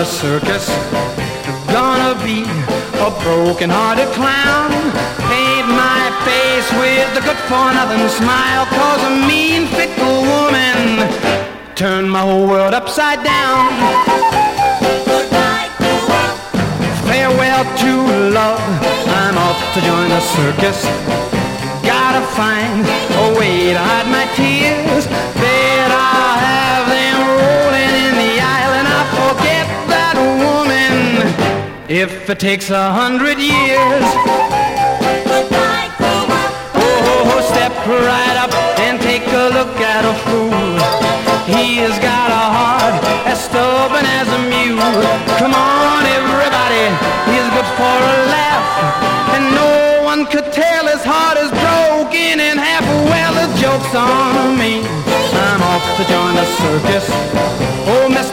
circus. Gonna be a broken-hearted clown. Paint my face with a good-for-nothing smile. Cause a mean, fickle woman turned my whole world upside down. Goodbye, cool world. Farewell to love, I'm off to join the circus. Gotta find a way to hide my tears. Bet I'll have them rolling in the aisle, and I'll forget that woman if it takes 100 years. Goodbye, cool world. Oh, step right up and take a look at a fool. He has got a heart as stubborn as a mule. Come on, everybody, he's good for a laugh, and no one could tell his heart is broken in half. Well, the joke's on me. I'm off to join the circus. Oh, Miss